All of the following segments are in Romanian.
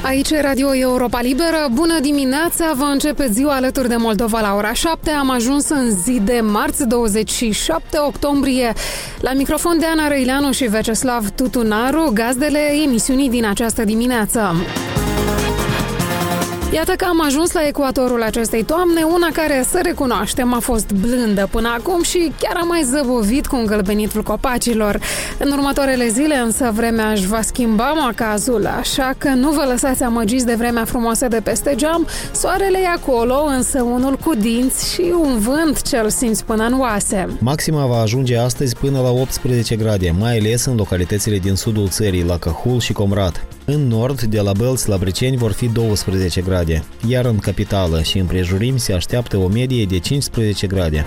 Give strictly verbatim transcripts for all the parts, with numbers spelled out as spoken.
Aici e Radio Europa Liberă. Bună dimineața! Vă începe ziua alături de Moldova la ora șapte. Am ajuns în zi de marți, douăzeci și șapte octombrie. La microfon de Ana Răileanu și Veceslav Tutunaru, gazdele emisiunii din această dimineață. Iată că am ajuns la ecuatorul acestei toamne, una care, să recunoaștem, a fost blândă până acum și chiar a mai zăbovit cu îngălbenitul copacilor. În următoarele zile însă vremea își va schimba macazul, așa că nu vă lăsați amăgiți de vremea frumoasă de peste geam. Soarele e acolo, însă unul cu dinți și un vânt ce-l simți până în oase. Maxima va ajunge astăzi până la optsprezece grade, mai ales în localitățile din sudul țării, la Cahul și Comrat. În nord, de la Bălți la Briceni, vor fi douăsprezece grade, iar în capitală și împrejurimi se așteaptă o medie de cincisprezece grade.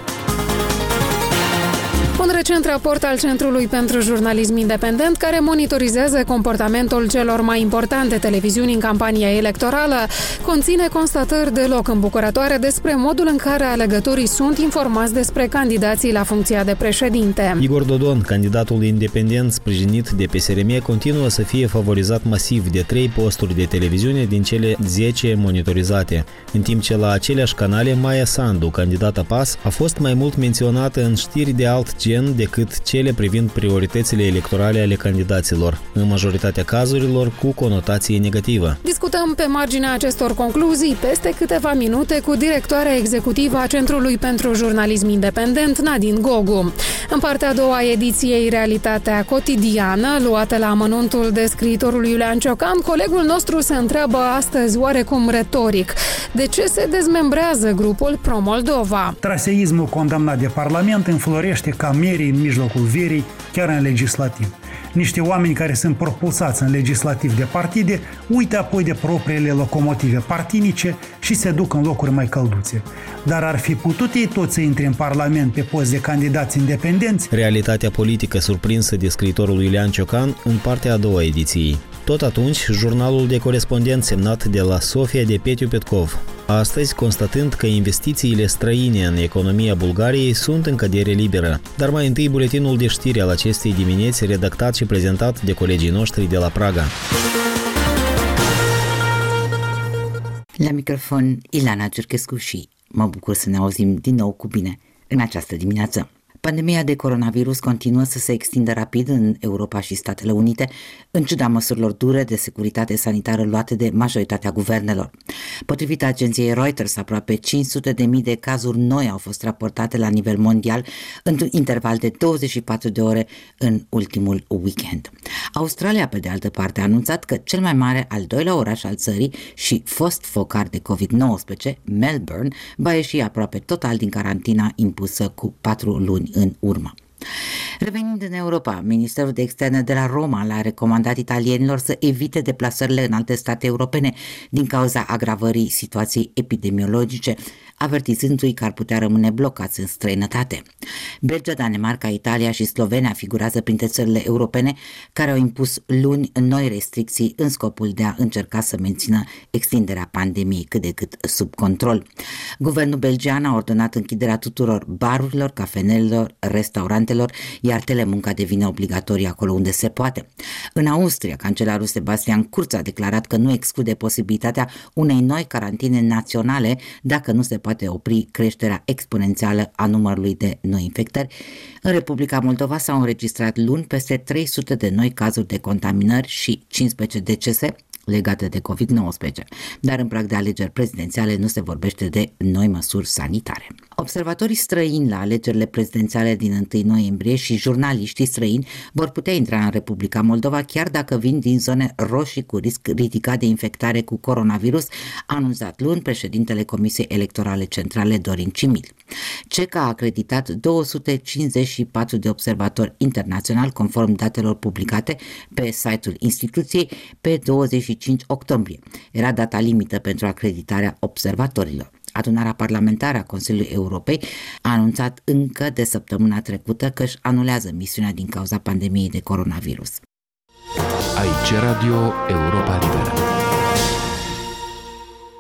Un recent raport al Centrului pentru Jurnalism Independent, care monitorizează comportamentul celor mai importante televiziuni în campania electorală, conține constatări deloc îmbucurătoare despre modul în care alegătorii sunt informați despre candidații la funcția de președinte. Igor Dodon, candidatul independent sprijinit de P S R M, continuă să fie favorizat masiv de trei posturi de televiziune din cele zece monitorizate, în timp ce la aceleași canale Maia Sandu, candidata P A S, a fost mai mult menționată în știri de alt gen decât cele privind prioritățile electorale ale candidaților, în majoritatea cazurilor cu conotație negativă. Discutăm pe marginea acestor concluzii peste câteva minute cu directoarea executivă a Centrului pentru Jurnalism Independent, Nadine Gogu. În partea a doua a ediției Realitatea Cotidiană, luată la amănuntul de scriitorul Iulian Ciocan, colegul nostru se întreabă astăzi oarecum retoric: de ce se dezmembrează grupul Pro-Moldova? Traseismul condamnat de Parlament înflorește ca merii în mijlocul verii, chiar în legislativ. Niște oameni care sunt propulsați în legislativ de partide uită apoi de propriile locomotive partinice și se duc în locuri mai călduțe. Dar ar fi putut ei toți să intre în Parlament pe post de candidați independenți? Realitatea politică surprinsă de scriitorul Iulian Ciocan în partea a doua a ediției. Tot atunci, jurnalul de corespondent semnat de la Sofia de Petiu Petkov. Astăzi, constatând că investițiile străine în economia Bulgariei sunt în cădere liberă. Dar mai întâi buletinul de știri al acestei dimineți, redactat și prezentat de colegii noștri de la Praga. La microfon, Ilana Giurchescu și mă bucur să ne auzim din nou cu bine în această dimineață. Pandemia de coronavirus continuă să se extindă rapid în Europa și Statele Unite, în ciuda măsurilor dure de securitate sanitară luate de majoritatea guvernelor. Potrivit agenției Reuters, aproape cinci sute de mii de cazuri noi au fost raportate la nivel mondial într-un interval de douăzeci și patru de ore în ultimul weekend. Australia, pe de altă parte, a anunțat că cel mai mare al doilea oraș al țării și fost focar de covid nouăsprezece, Melbourne, va ieși aproape total din carantina impusă cu patru luni în urmă. Revenind în Europa, Ministerul de Externe de la Roma l-a recomandat italienilor să evite deplasările în alte state europene din cauza agravării situației epidemiologice, avertizându-i că ar putea rămâne blocați în străinătate. Belgia, Danemarca, Italia și Slovenia figurează printre țările europene care au impus luni noi restricții în scopul de a încerca să mențină extinderea pandemiei cât de cât sub control. Guvernul belgian a ordonat închiderea tuturor barurilor, cafenelelor, restaurantelor, iar telemunca devine obligatorie acolo unde se poate. În Austria, cancelarul Sebastian Kurz a declarat că nu exclude posibilitatea unei noi carantine naționale dacă nu se poate opri creșterea exponențială a numărului de noi infectări. În Republica Moldova s-au înregistrat luni peste trei sute de noi cazuri de contaminări și cincisprezece decese legate de covid nouăsprezece, dar în prag de alegeri prezidențiale nu se vorbește de noi măsuri sanitare. Observatorii străini la alegerile prezidențiale din întâi noiembrie și jurnaliștii străini vor putea intra în Republica Moldova chiar dacă vin din zone roșii cu risc ridicat de infectare cu coronavirus, a anunțat luni președintele Comisiei Electorale Centrale Dorin Cimil. C E C a acreditat două sute cincizeci și patru de observatori internaționali conform datelor publicate pe site-ul instituției pe douăzeci și cinci octombrie. Era data limită pentru acreditarea observatorilor. Adunarea parlamentară a Consiliului Europei a anunțat încă de săptămâna trecută că își anulează misiunea din cauza pandemiei de coronavirus. Aici Radio Europa Liberă.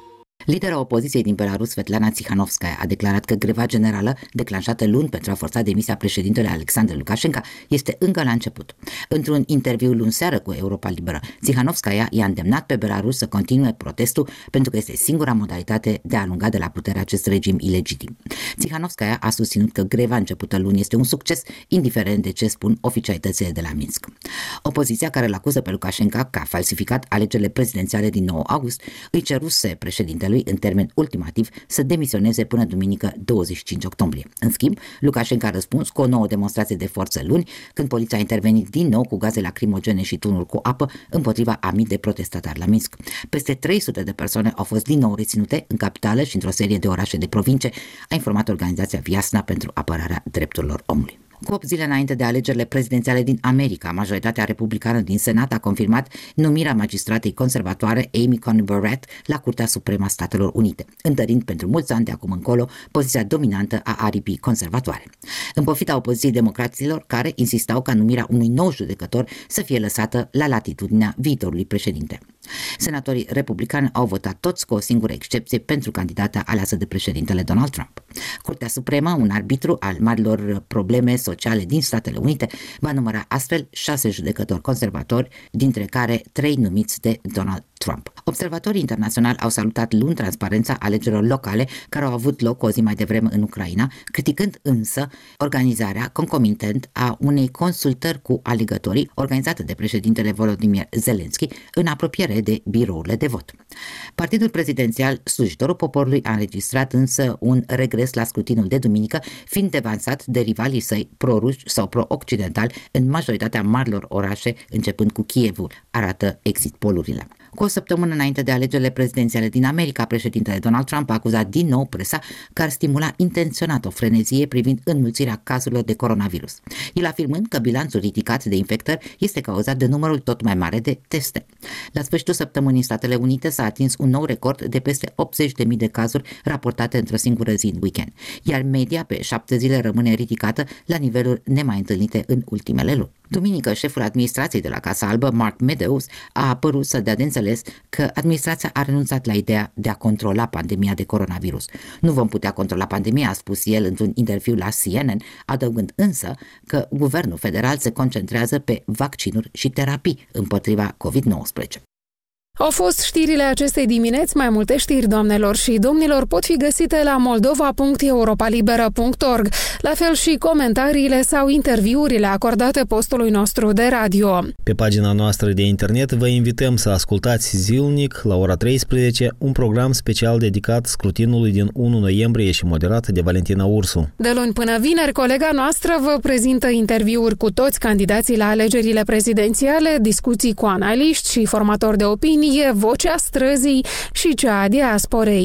Lidera opoziției din Belarus, Svetlana Tsikhanovskaya, a declarat că greva generală, declanșată luni pentru a forța demisia președintelui Alexander Lukashenko, este încă la început. Într-un interviu luni seară cu Europa Liberă, Tsikhanovskaya i-a îndemnat pe Belarus să continue protestul pentru că este singura modalitate de a alunga de la putere acest regim ilegitim. Tsikhanovskaya a susținut că greva începută luni este un succes, indiferent de ce spun oficialitățile de la Minsk. Opoziția, care îl acuză pe Lukashenko că a falsificat alegerile prezidențiale din nouă august, îi ceruse președintelui în termen ultimativ să demisioneze până duminică douăzeci și cinci octombrie. În schimb, Lukashenko a răspuns cu o nouă demonstrație de forță luni, când poliția a intervenit din nou cu gaze lacrimogene și tunuri cu apă împotriva a mii de protestatari la Minsk. Peste trei sute de persoane au fost din nou reținute în capitală și într-o serie de orașe de provincie, a informat organizația Viasna pentru apărarea drepturilor omului. Cu opt zile înainte de alegerile prezidențiale din America, majoritatea republicană din Senat a confirmat numirea magistratei conservatoare Amy Coney Barrett la Curtea Supremă a Statelor Unite, întărind pentru mulți ani de acum încolo poziția dominantă a aripii conservatoare. În pofida opoziției democraților, care insistau ca numirea unui nou judecător să fie lăsată la latitudinea viitorului președinte. Senatorii republicani au votat toți cu o singură excepție pentru candidata aleasă de președintele Donald Trump. Curtea Supremă, un arbitru al marilor probleme sociale din Statele Unite, va număra astfel șase judecători conservatori, dintre care trei numiți de Donald Trump. Observatorii internaționali au salutat luni transparența alegerilor locale care au avut loc o zi mai devreme în Ucraina, criticând însă organizarea concomitent a unei consultări cu alegătorii organizate de președintele Volodymyr Zelensky în apropiere de birourile de vot. Partidul prezidențial Slujitorul Poporului a înregistrat însă un regres la scrutinul de duminică, fiind devansat de rivalii săi pro-ruși sau pro-occidentali în majoritatea marilor orașe, începând cu Kievul, arată exit polurile. Cu o săptămână înainte de alegerile prezidențiale din America, președintele Donald Trump a acuzat din nou presa că ar stimula intenționat o frenezie privind înmulțirea cazurilor de coronavirus. El afirmând că bilanțul ridicat de infectări este cauzat de numărul tot mai mare de teste. La sfârșitul săptămânii în Statele Unite s-a atins un nou record de peste optzeci de mii de cazuri raportate într-o singură zi în weekend, iar media pe șapte zile rămâne ridicată la niveluri nemai întâlnite în ultimele luni. Duminică, șeful administrației de la Casa Albă, Mark Meadows, a apărut să dea de înțeles că administrația a renunțat la ideea de a controla pandemia de coronavirus. Nu vom putea controla pandemia, a spus el într-un interviu la C N N, adăugând însă că guvernul federal se concentrează pe vaccinuri și terapii împotriva covid nouăsprezece. Au fost știrile acestei dimineți. Mai multe știri, doamnelor și domnilor, pot fi găsite la moldova punct europalibera punct org, la fel și comentariile sau interviurile acordate postului nostru de radio. Pe pagina noastră de internet vă invităm să ascultați zilnic, la ora treisprezece, un program special dedicat scrutinului din unu noiembrie și moderat de Valentina Ursu. De luni până vineri, colega noastră vă prezintă interviuri cu toți candidații la alegerile prezidențiale, discuții cu analiști și formatori de opinii, e vocea străzii și cea a diasporei.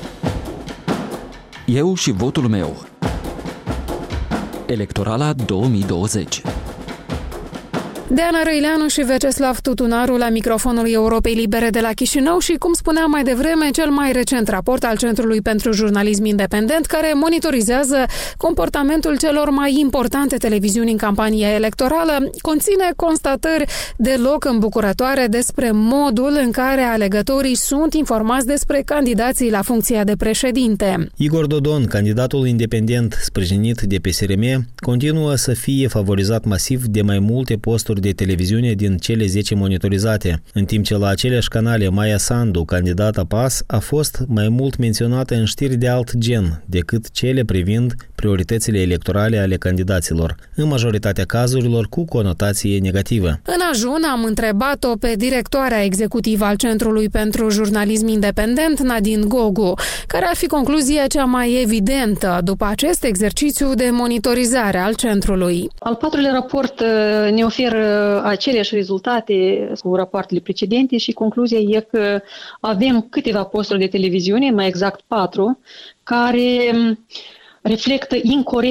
Eu și votul meu. Electorala două mii douăzeci. Deana Răileanu și Veceslav Tutunaru la microfonul Europei Libere de la Chișinău și, cum spuneam mai devreme, cel mai recent raport al Centrului pentru Jurnalism Independent, care monitorizează comportamentul celor mai importante televiziuni în campania electorală, conține constatări deloc îmbucurătoare despre modul în care alegătorii sunt informați despre candidații la funcția de președinte. Igor Dodon, candidatul independent sprijinit de P S R M, continuă să fie favorizat masiv de mai multe posturi de televiziune din cele zece monitorizate, în timp ce la aceleași canale Maia Sandu, candidata P A S, a fost mai mult menționată în știri de alt gen decât cele privind prioritățile electorale ale candidaților, în majoritatea cazurilor cu conotație negativă. În ajun am întrebat-o pe directoarea executivă al Centrului pentru Jurnalism Independent, Nadine Gogu, care ar fi concluzia cea mai evidentă după acest exercițiu de monitorizare al centrului. Al patrulea raport ne oferă aceleași rezultate cu rapoartele precedente și concluzia e că avem câteva posturi de televiziune, mai exact patru, care reflectă incorect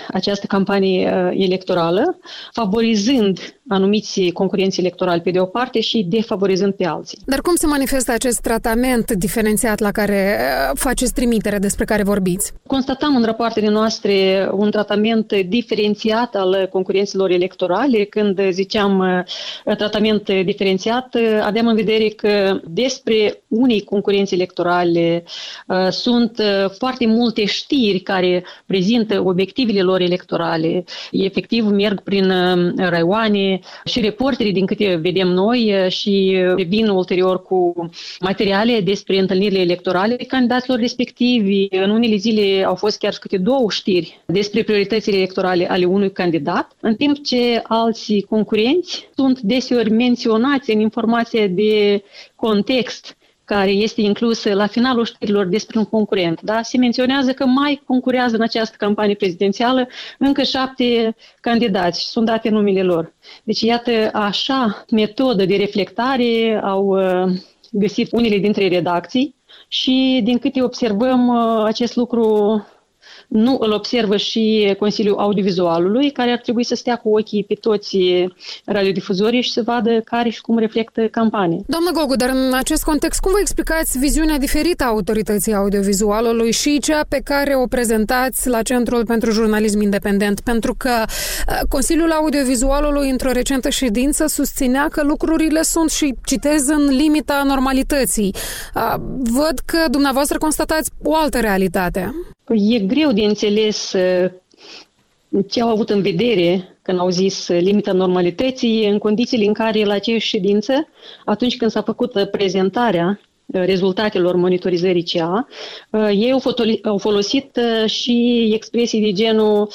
această campanie electorală, favorizând anumiți concurenți electorali pe de o parte și defavorizând pe alții. Dar cum se manifestă acest tratament diferențiat la care faceți trimitere, despre care vorbiți? Constatăm în rapoartele noastre un tratament diferențiat al concurenților electorale. Când ziceam tratament diferențiat, aveam în vedere că despre unii concurenți electorale sunt foarte multe știri care prezintă obiectivele lor electorale. Efectiv, merg prin raioane și reporterii, din câte vedem noi, și vin ulterior cu materiale despre întâlnirile electorale de candidaților respectivi. În unele zile au fost chiar câte două știri despre prioritățile electorale ale unui candidat, în timp ce alții concurenți sunt deseori menționați în informația de context care este inclusă la finalul știrilor despre un concurent. Da? Se menționează că mai concurează în această campanie prezidențială încă șapte candidați și sunt date numele lor. Deci, iată, așa metodă de reflectare au uh, găsit unele dintre redacții și, din câte observăm, uh, acest lucru nu îl observă și Consiliul Audiovizualului, care ar trebui să stea cu ochii pe toți radiodifuzorii și să vadă care și cum reflectă campania. Doamnă Gogu, dar în acest context, cum vă explicați viziunea diferită a Autorității Audiovizualului și cea pe care o prezentați la Centrul pentru Jurnalism Independent? Pentru că Consiliul Audiovizualului, într-o recentă ședință, susținea că lucrurile sunt, și citez, în limita normalității. Văd că dumneavoastră constatați o altă realitate. E greu de înțeles ce au avut în vedere când au zis limita normalității, în condițiile în care la aceeași ședință, atunci când s-a făcut prezentarea rezultatelor monitorizării C A, ei au folosit și expresii de genul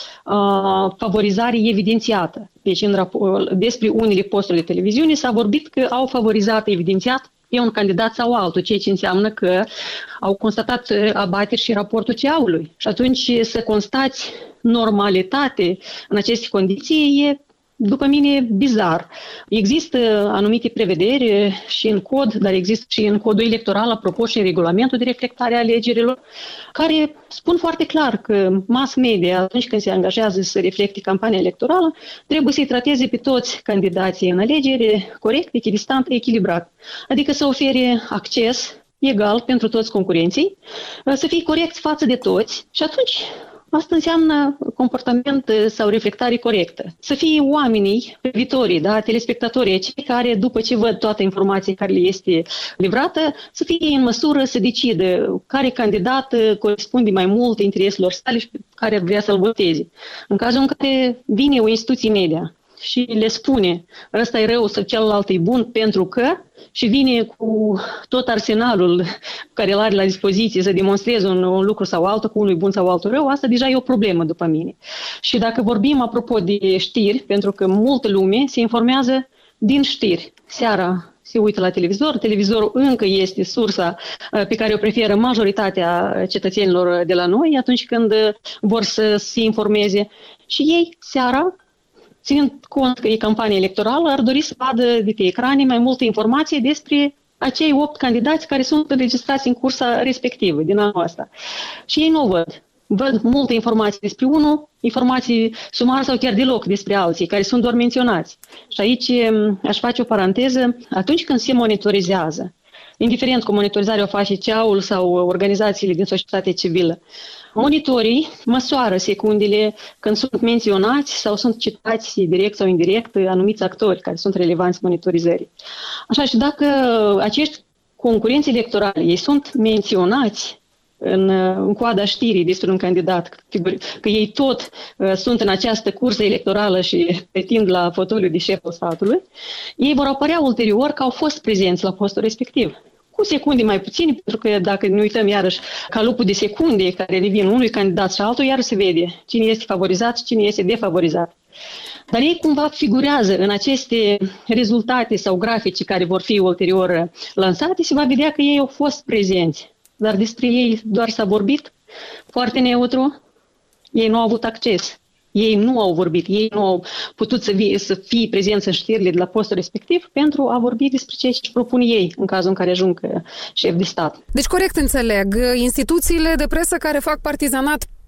favorizare evidențiată. Deci în raport, despre unele posturi de televiziune s-a vorbit că au favorizat evidențiat pe un candidat sau altul, ceea ce înseamnă că au constatat abateri și raportul C A-ului. Și atunci să constați normalitate în aceste condiții e, după mine, bizar. Există anumite prevederi și în cod, dar există și în codul electoral, apropo, și în regulamentul de reflectare a alegerilor, care spun foarte clar că mass media, atunci când se angajează să reflecte campania electorală, trebuie să-i trateze pe toți candidații în alegere corect, echidistant, echilibrat. Adică să ofere acces egal pentru toți concurenții, să fie corect față de toți și atunci asta înseamnă comportament sau reflectare corectă. Să fie oamenii, privitorii, da, telespectatorii, cei care, după ce văd toată informația care le este livrată, să fie în măsură să decidă care candidat corespunde mai mult intereselor sale și care ar vrea să-l voteze. În cazul în care vine o instituție media și le spune ăsta e rău sau celălalt e bun pentru că, și vine cu tot arsenalul care îl are la dispoziție să demonstreze un, un lucru sau altul, cu unul bun sau altul rău, asta deja e o problemă după mine. Și dacă vorbim apropo de știri, pentru că multă lume se informează din știri. Seara se uită la televizor, televizorul încă este sursa pe care o preferă majoritatea cetățenilor de la noi atunci când vor să se informeze. Și ei, seara, ținând cont că e campanie electorală, ar dori să vadă de pe ecrane mai multe informații despre acei opt candidați care sunt înregistrați în cursa respectivă din anul ăsta. Și ei nu o văd. Văd multe informații despre unul, informații sumare sau chiar deloc despre alții, care sunt doar menționați. Și aici aș face o paranteză. Atunci când se monitorizează, indiferent cu monitorizarea o face C A-ul sau organizațiile din societatea civilă, monitorii măsoară secundele când sunt menționați sau sunt citați direct sau indirect anumiți actori care sunt relevanți monitorizării. Așa, și dacă acești concurenți electorali, ei sunt menționați în, în coada știrii despre un candidat, că ei tot uh, sunt în această cursă electorală și pretind la fotoliul de șef al statului, ei vor apărea ulterior că au fost prezenți la postul respectiv. Cu secunde mai puține, pentru că dacă ne uităm iarăși ca lupul de secunde care revin unui candidat și altul, iar se vede cine este favorizat și cine este defavorizat. Dar ei cumva figurează în aceste rezultate sau grafici care vor fi ulterior lansate, se va vedea că ei au fost prezenți. Dar despre ei doar s-a vorbit foarte neutru, ei nu au avut acces. Ei nu au vorbit, ei nu au putut să fie, să fie prezenți în știrile de la postul respectiv pentru a vorbi despre ceea ce propun ei în cazul în care ajung șef de stat. Deci corect înțeleg, instituțiile de presă care fac partizanat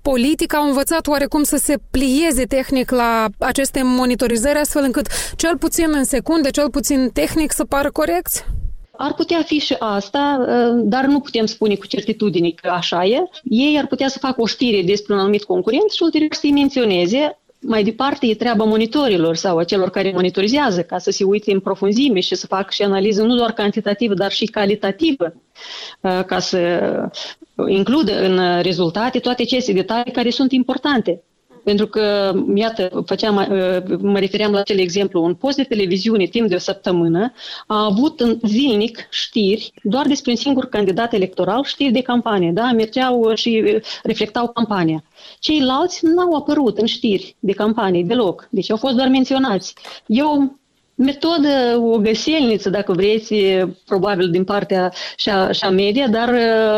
politic au învățat oarecum să se plieze tehnic la aceste monitorizări, astfel încât cel puțin în secunde, cel puțin tehnic să pară corecți? Ar putea fi și asta, dar nu putem spune cu certitudine că așa e. Ei ar putea să facă o știre despre un anumit concurent și ulterior să-i menționeze. Mai departe e treaba monitorilor sau a celor care monitorizează ca să se uite în profunzime și să facă și analiză nu doar cantitativă, dar și calitativă, ca să includă în rezultate toate aceste detalii care sunt importante. Pentru că, iată, făceam, mă refeream la acel exemplu, un post de televiziune timp de o săptămână a avut în zilnic știri doar despre un singur candidat electoral, știri de campanie, da? Mergeau și reflectau campania. Ceilalți n-au apărut în știri de campanie deloc, deci au fost doar menționați. Eu metodă, o găselniță, dacă vreți, probabil din partea și a, și a media, dar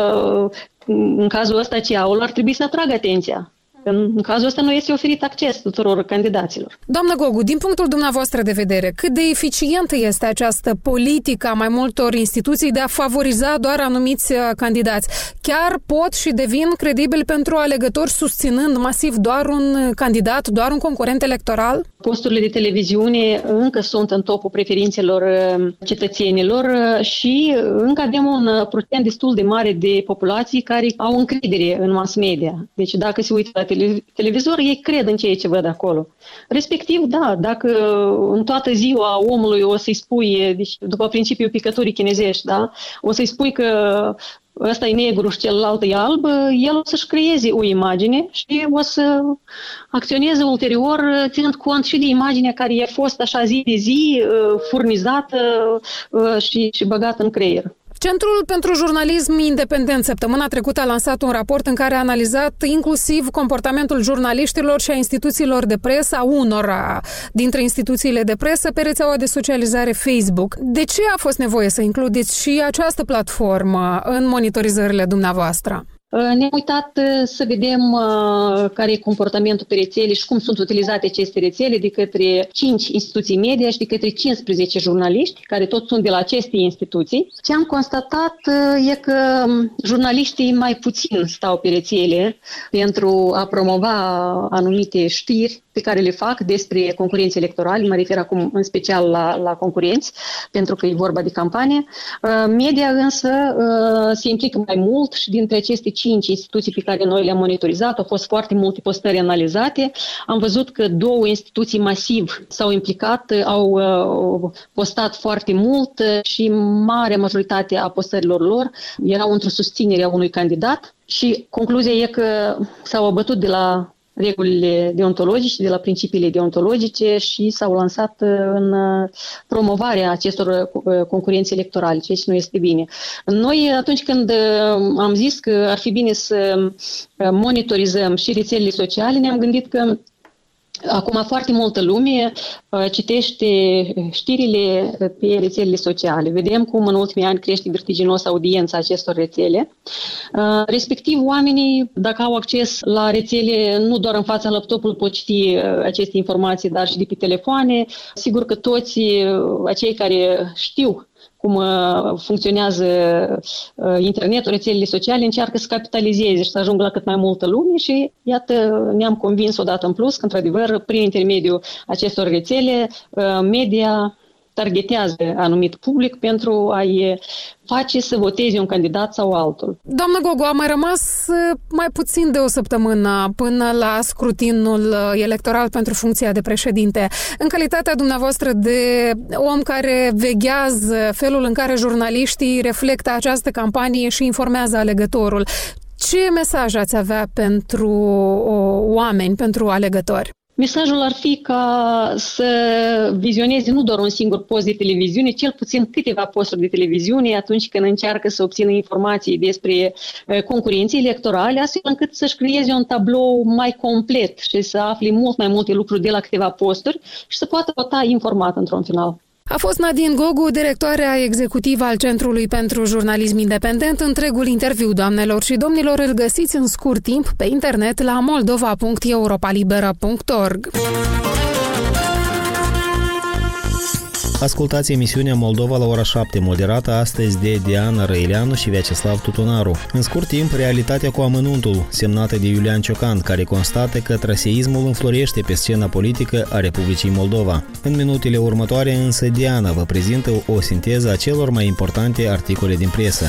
în cazul ăsta C A U-ul ar trebui să atragă atenția. În cazul ăsta nu este oferit acces tuturor candidaților. Doamnă Gogu, din punctul dumneavoastră de vedere, cât de eficientă este această politică a mai multor instituții de a favoriza doar anumiți candidați? Chiar pot și devin credibili pentru alegători susținând masiv doar un candidat, doar un concurent electoral? Posturile de televiziune încă sunt în topul preferințelor cetățenilor și încă avem un procent destul de mare de populații care au încredere în mass media. Deci dacă se uită la televizor, ei cred în ceea ce văd acolo. Respectiv, da, dacă în toată ziua omului o să-i spui, deci după principiul picăturii chinezești, da, o să-i spui că ăsta e negru și celălalt e alb, el o să-și creeze o imagine și o să acționeze ulterior ținând cont și de imaginea care i-a fost așa zi de zi furnizată și, și băgată în creier. Centrul pentru Jurnalism Independent săptămâna trecută a lansat un raport în care a analizat inclusiv comportamentul jurnaliștilor și a instituțiilor de presă, a unora dintre instituțiile de presă pe rețeaua de socializare Facebook. De ce a fost nevoie să includeți și această platformă în monitorizările dumneavoastră? Ne-am uitat să vedem uh, care e comportamentul pe rețele și cum sunt utilizate aceste rețele de către cinci instituții media și de către cincisprezece jurnaliști, care toți sunt de la aceste instituții. Ce am constatat uh, e că jurnaliștii mai puțin stau pe rețele pentru a promova anumite știri pe care le fac despre concurenți electorali, mă refer acum în special la, la concurenți, pentru că e vorba de campanie. Media însă se implică mai mult și dintre aceste cinci instituții pe care noi le-am monitorizat, au fost foarte multe postări analizate. Am văzut că două instituții masiv s-au implicat, au postat foarte mult și marea majoritate a postărilor lor erau într-o susținere a unui candidat și concluzia e că s-au abătut de la regulile deontologice, de la principiile deontologice și s-au lansat în promovarea acestor concurenți electorali, ceea ce nu este bine. Noi, atunci când am zis că ar fi bine să monitorizăm și rețelele sociale, ne-am gândit că acum foarte multă lume citește știrile pe rețelele sociale. Vedem cum în ultimii ani crește vertiginos audiența acestor rețele. Respectiv, oamenii, dacă au acces la rețele, nu doar în fața laptopului pot citi aceste informații, dar și de pe telefoane. Sigur că toți acei care știu cum funcționează internetul, rețelele sociale, încearcă să capitalizeze și să ajungă la cât mai multă lume și iată, ne-am convins odată în plus că, într-adevăr, prin intermediul acestor rețele, media targetează anumit public pentru a-i face să voteze un candidat sau altul. Doamnă Gogu, a mai rămas mai puțin de o săptămână până la scrutinul electoral pentru funcția de președinte. În calitatea dumneavoastră de om care veghează felul în care jurnaliștii reflectă această campanie și informează alegătorul, ce mesaj ați avea pentru oameni, pentru alegători? Mesajul ar fi ca să vizioneze nu doar un singur post de televiziune, cel puțin câteva posturi de televiziune atunci când încearcă să obțină informații despre concurenții electorale, astfel încât să-și creeze un tablou mai complet și să afle mult mai multe lucruri de la câteva posturi și să poată vota informat într-un final. A fost Nadine Gogu, directoarea executivă al Centrului pentru Jurnalism Independent. Întregul interviu, doamnelor și domnilor, îl găsiți în scurt timp pe internet la moldova punct europa libera punct org. Ascultați emisiunea Moldova la ora șapte, moderată astăzi de Diana Răileanu și Vyacheslav Tutunaru. În scurt timp, realitatea cu amănuntul, semnată de Iulian Ciocan, care constată că traseismul înflorește pe scena politică a Republicii Moldova. În minutele următoare, însă, Diana vă prezintă o sinteză a celor mai importante articole din presă.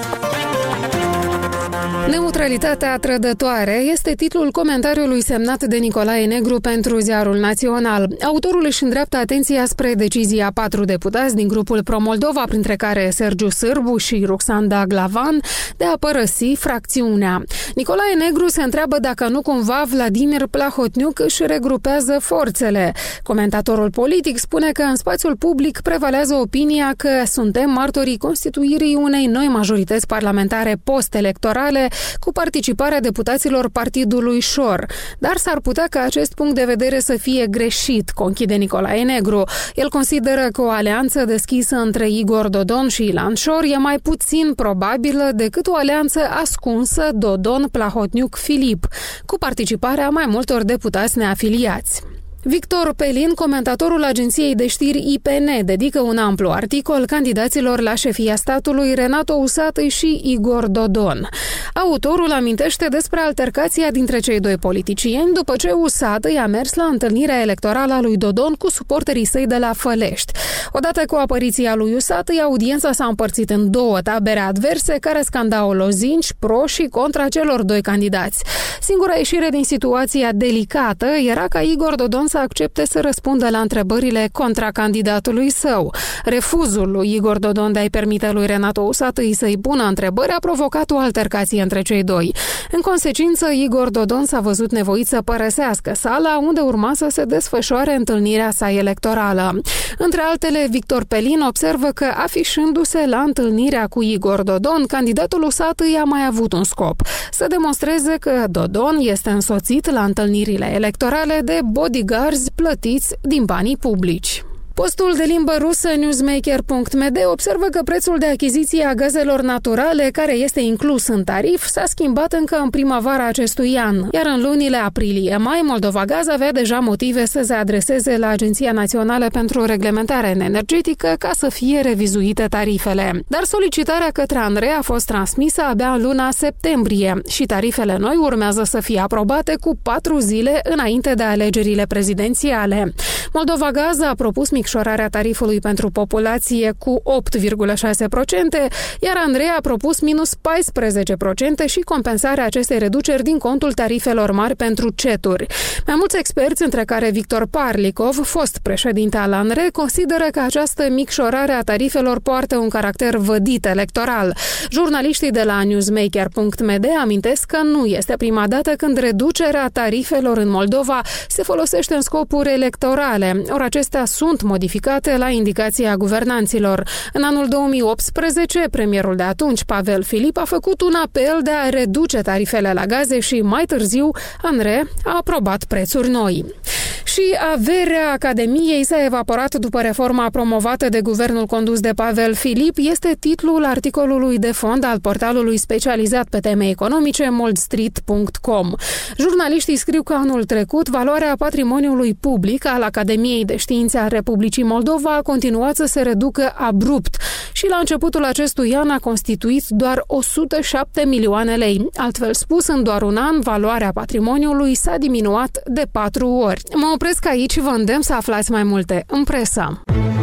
Neutralitatea trădătoare este titlul comentariului semnat de Nicolae Negru pentru Ziarul Național. Autorul își îndreaptă atenția spre decizia patru deputați din grupul Pro-Moldova, printre care Sergiu Sârbu și Ruxanda Glavan, de a părăsi fracțiunea. Nicolae Negru se întreabă dacă nu cumva Vladimir Plahotniuc își regrupează forțele. Comentatorul politic spune că în spațiul public prevalează opinia că suntem martorii constituirii unei noi majorități parlamentare post-electorale cu participarea deputaților partidului Șor. Dar s-ar putea ca acest punct de vedere să fie greșit, conchide Nicolae Negru. El consideră că o alianță deschisă între Igor Dodon și Ilan Șor e mai puțin probabilă decât o alianță ascunsă Dodon-Plahotniuc-Filip, cu participarea mai multor deputați neafiliați. Victor Pelin, comentatorul agenției de știri I P N, dedică un amplu articol candidaților la șefia statului Renato Usatăi și Igor Dodon. Autorul amintește despre altercația dintre cei doi politicieni după ce Usatăi a mers la întâlnirea electorală a lui Dodon cu suporterii săi de la Fălești. Odată cu apariția lui Usatăi, audiența s-a împărțit în două tabere adverse care scandau lozinci pro și contra celor doi candidați. Singura ieșire din situația delicată era ca Igor Dodon să accepte să răspundă la întrebările contra candidatului său. Refuzul lui Igor Dodon de a-i permite lui Renato Usatăi să-i pună întrebări a provocat o altercație între cei doi. În consecință, Igor Dodon s-a văzut nevoit să părăsească sala unde urma să se desfășoare întâlnirea sa electorală. Între altele, Victor Pelin observă că, afișându-se la întâlnirea cu Igor Dodon, candidatul Usatăi a mai avut un scop: să demonstreze că Dodon este însoțit la întâlnirile electorale de bodyguard plătiți din banii publici. Postul de limbă rusă newsmaker punct m d observă că prețul de achiziție a gazelor naturale, care este inclus în tarif, s-a schimbat încă în primăvara acestui an, iar în lunile aprilie-mai, Moldova Gaz avea deja motive să se adreseze la Agenția Națională pentru Reglementare Energetică ca să fie revizuite tarifele. Dar solicitarea către ANRE a fost transmisă abia în luna septembrie și tarifele noi urmează să fie aprobate cu patru zile înainte de alegerile prezidențiale. Moldova Gaz a propus micșorarea tarifului pentru populație cu opt virgulă șase la sută, iar Andrei a propus minus paisprezece la sută și compensarea acestei reduceri din contul tarifelor mari pentru ceturi. Mai mulți experți, între care Victor Parlikov, fost președinte al ANRE, consideră că această micșorare a tarifelor poartă un caracter vădit electoral. Jurnaliștii de la newsmaker punct m d amintesc că nu este prima dată când reducerea tarifelor în Moldova se folosește în scopuri electorale, ori acestea sunt modificate la indicația guvernanților. În anul două mii optsprezece, premierul de atunci, Pavel Filip, a făcut un apel de a reduce tarifele la gaze și mai târziu ANRE a aprobat prețuri noi. Și averea Academiei s-a evaporat după reforma promovată de guvernul condus de Pavel Filip, este titlul articolului de fond al portalului specializat pe teme economice moldstreet punct com. Jurnaliștii scriu că anul trecut valoarea patrimoniului public al Academiei de Științe a Republicii Moldova a continuat să se reducă abrupt și la începutul acestui an a constituit doar o sută șapte milioane lei. Altfel spus, în doar un an, valoarea patrimoniului s-a diminuat de patru ori. Mă opresc aici și vă îndemn să aflați mai multe în presă.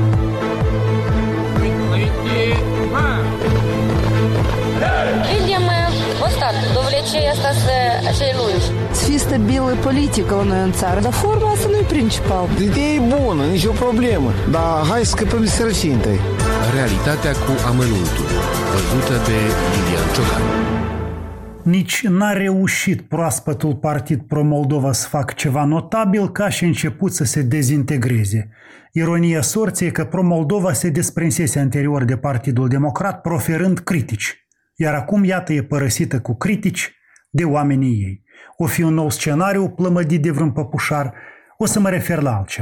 Видим остаток довлечения остаться acei lungi. Fi stabilă politică la noi în țară, dar forma asta nu e principal. Ideea e bună, nicio problemă, dar hai să scăpăm de sărăcie întâi. Realitatea cu amănuntul, văzută de Iulian Ciocan. Nici n-a reușit proaspătul partid Pro-Moldova să facă ceva notabil ca și început să se dezintegreze. Ironia sorții e că Pro-Moldova se desprinsese anterior de Partidul Democrat proferând critici, iar acum iată e părăsită cu critici de oamenii ei. O fi un nou scenariu plămădit de vreun păpușar, o să mă refer la altceva.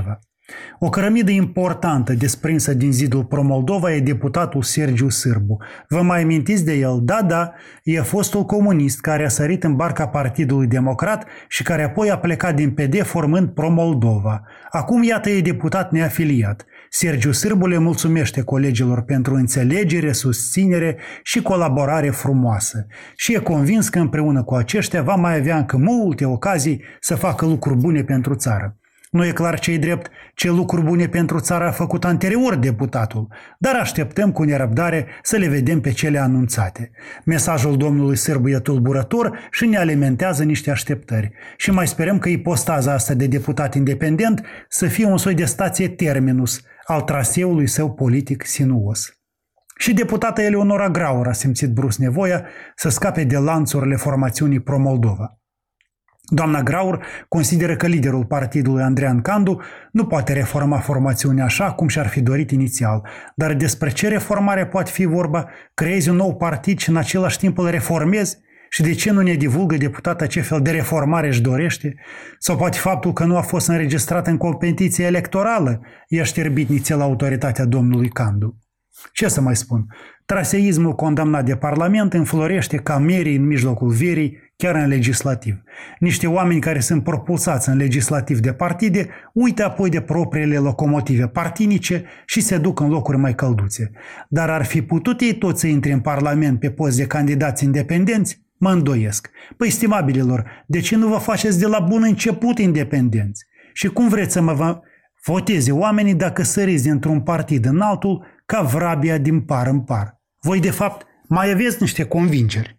O cărămidă importantă desprinsă din zidul Pro-Moldova e deputatul Sergiu Sârbu. Vă mai amintiți de el? Da, da, e fostul comunist care a sărit în barca Partidului Democrat și care apoi a plecat din P D formând Pro-Moldova. Acum iată e deputat neafiliat. Sergiu Sârbu le mulțumește colegilor pentru înțelegere, susținere și colaborare frumoasă. Și e convins că împreună cu aceștia va mai avea încă multe ocazii să facă lucruri bune pentru țară. Nu e clar ce-i drept, ce lucruri bune pentru țară a făcut anterior deputatul, dar așteptăm cu nerăbdare să le vedem pe cele anunțate. Mesajul domnului Sârbu e tulburător și ne alimentează niște așteptări. Și mai sperăm că ipostaza asta de deputat independent să fie un soi de stație terminus al traseului său politic sinuos. Și deputata Eleonora Graur a simțit brusc nevoia să scape de lanțurile formațiunii Pro-Moldova. Doamna Graur consideră că liderul partidului Andrean Candu nu poate reforma formațiunea așa cum și-ar fi dorit inițial. Dar despre ce reformare poate fi vorba? Creezi un nou partid și în același timp îl reformezi? Și de ce nu ne divulgă deputata ce fel de reformare își dorește? Sau poate faptul că nu a fost înregistrată în competiție electorală i-a șterbit nițel autoritatea domnului Candu? Ce să mai spun? Traseismul condamnat de Parlament înflorește ca merii în mijlocul verii, chiar în legislativ. Niște oameni care sunt propulsați în legislativ de partide uită apoi de propriile locomotive partinice și se duc în locuri mai călduțe. Dar ar fi putut ei toți să intre în Parlament pe post de candidați independenți? Mă îndoiesc. Păi, stimabililor, de ce nu vă faceți de la bun început independenți? Și cum vreți să mă vă voteze oamenii dacă săriți dintr-un partid în altul ca vrabia din par în par? Voi, de fapt, mai aveți niște convingeri.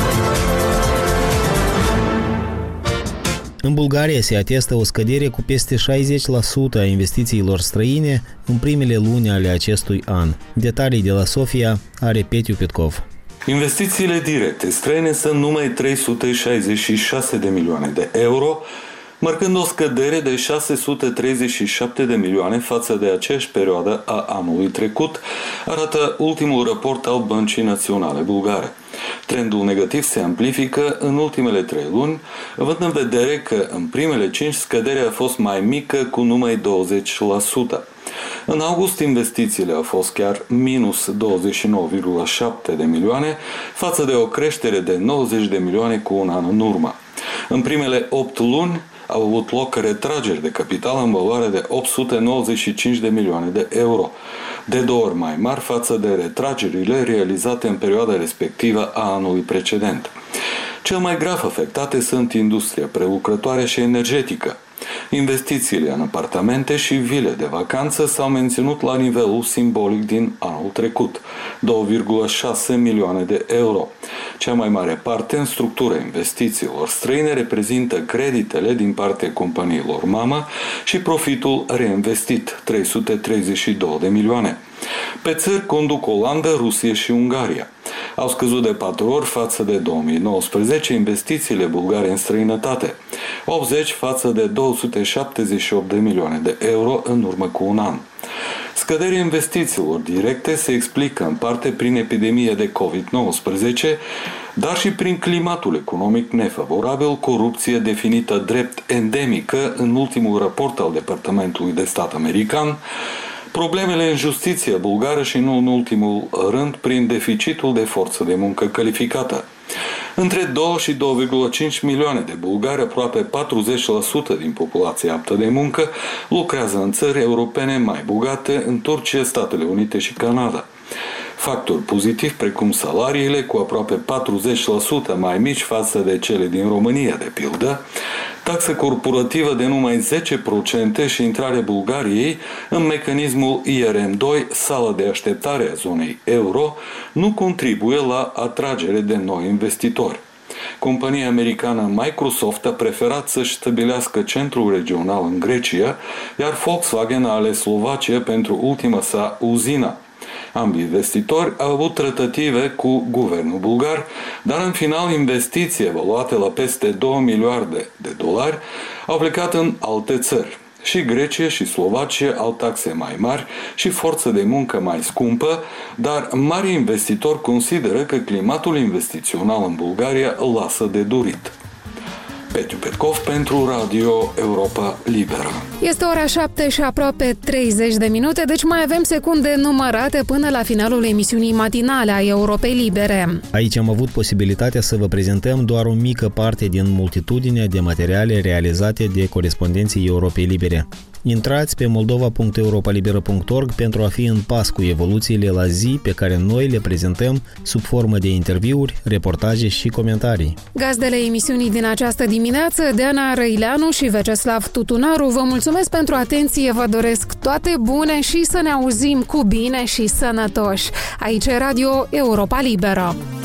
În Bulgaria se atestă o scădere cu peste șaizeci la sută a investițiilor străine în primele luni ale acestui an. Detalii de la Sofia are Petiu Petkov. Investițiile directe străine sunt numai trei sute șaizeci și șase de milioane de euro, marcând o scădere de șase sute treizeci și șapte de milioane față de aceeași perioadă a anului trecut, arată ultimul raport al Băncii Naționale Bulgare. Trendul negativ se amplifică în ultimele trei luni, având în vedere că în primele cinci scăderea a fost mai mică cu numai douăzeci la sută. În august investițiile au fost chiar minus douăzeci și nouă virgulă șapte de milioane față de o creștere de nouăzeci de milioane cu un an în urmă. În primele opt luni au avut loc retrageri de capital în valoare de opt sute nouăzeci și cinci de milioane de euro, de două ori mai mari față de retragerile realizate în perioada respectivă a anului precedent. Cel mai grav afectate sunt industria prelucrătoare și energetică. Investițiile în apartamente și vile de vacanță s-au menținut la nivelul simbolic din anul trecut, două virgulă șase milioane de euro. Cea mai mare parte în structura investițiilor străine reprezintă creditele din partea companiilor mamă și profitul reinvestit, trei sute treizeci și două de milioane. Pe țări conduc Olanda, Rusia și Ungaria. Au scăzut de patru ori față de două mii nouăsprezece investițiile bulgare în străinătate, optzeci față de două sute șaptezeci și opt de milioane de euro în urmă cu un an. Scăderea investițiilor directe se explică în parte prin epidemia de covid nouăsprezece, dar și prin climatul economic nefavorabil, corupție definită drept endemică în ultimul raport al Departamentului de Stat american, problemele în justiția bulgară și nu în ultimul rând prin deficitul de forță de muncă calificată. Între doi și doi virgulă cinci milioane de bulgari, aproape patruzeci la sută din populația aptă de muncă, lucrează în țări europene mai bogate, în Turcia, Statele Unite și Canada. Factori pozitivi precum salariile cu aproape patruzeci la sută mai mici față de cele din România, de pildă, taxă corporativă de numai zece la sută și intrarea Bulgariei în mecanismul I R M doi, sală de așteptare a zonei euro, nu contribuie la atragere de noi investitori. Compania americană Microsoft a preferat să-și stabilească centrul regional în Grecia, iar Volkswagen a ales Slovacia pentru ultima sa uzină. Ambii investitori au avut trătătive cu guvernul bulgar, dar în final investiții evaluate la peste două miliarde de dolari au plecat în alte țări. Și Grecia și Slovacia au taxe mai mari și forță de muncă mai scumpă, dar mari investitori consideră că climatul investițional în Bulgaria lasă de dorit. Petiu Petkov pentru Radio Europa Liberă. Este ora șapte și aproape treizeci de minute, deci mai avem secunde numărate până la finalul emisiunii matinale a Europei Libere. Aici am avut posibilitatea să vă prezentăm doar o mică parte din multitudinea de materiale realizate de corespondenții Europei Libere. Intrați pe moldova punct europa liberă punct org pentru a fi în pas cu evoluțiile la zi pe care noi le prezentăm sub formă de interviuri, reportaje și comentarii. Gazdele emisiunii din această dimineață, Deana Răileanu și Veceslav Tutunaru, vă mulțumesc pentru atenție, vă doresc toate bune și să ne auzim cu bine și sănătoși. Aici e Radio Europa Liberă.